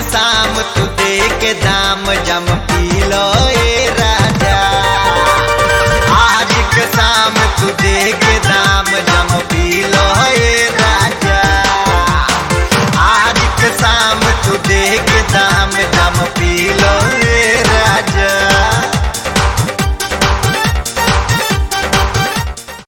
शाम तू दे के दाम जम पी लो ए राजा। आज के शाम तू दे के